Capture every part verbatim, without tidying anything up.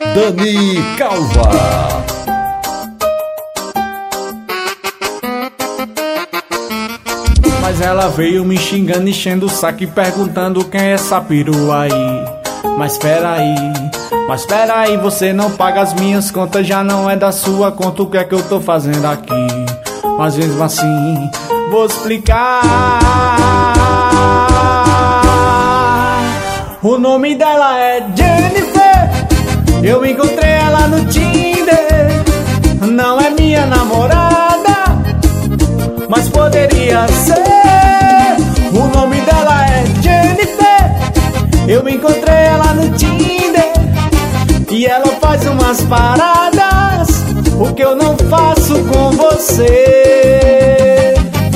Dani Calva. Mas ela veio me xingando, enchendo o saco e perguntando quem é essa perua aí. Mas peraí, mas peraí, você não paga as minhas contas, já não é da sua conta, o que é que eu tô fazendo aqui? Mas mesmo assim, vou explicar. O nome dela é Jennifer, eu encontrei ela no Tinder. Não é minha namorada, mas poderia ser. O nome dela é Jennifer, eu encontrei ela no Tinder. E ela faz umas paradas, o que eu não faço com você.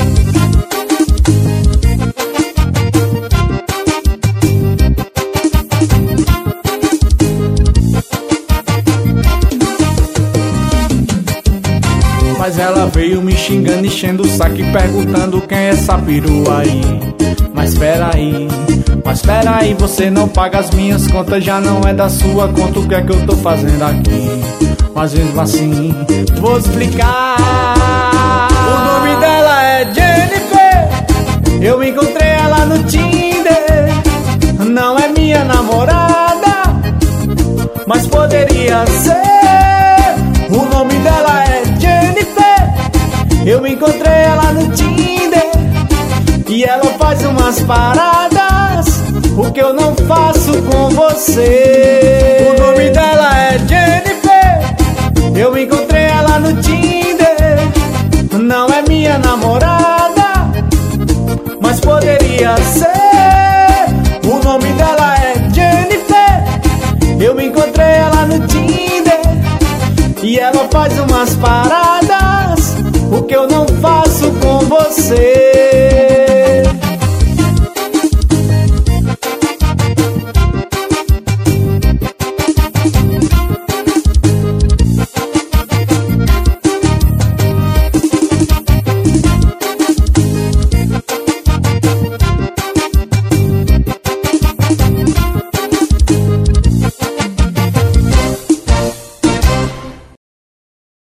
Mas ela veio me xingando, enchendo o saco e perguntando quem é essa perua aí. Mas peraí, mas peraí, você não paga as minhas contas, já não é da sua conta, o que é que eu tô fazendo aqui? Mas mesmo assim, vou explicar. O nome dela é Jennifer, eu encontrei ela no Tinder. Não é minha namorada, mas poderia ser. O nome dela é Jennifer, eu encontrei ela no Tinder. E ela faz umas paradas, o que eu não faço com você. O nome dela é Jennifer, eu encontrei ela no Tinder. Não é minha namorada, mas poderia ser. O nome dela é Jennifer, eu encontrei ela no Tinder. E ela faz umas paradas,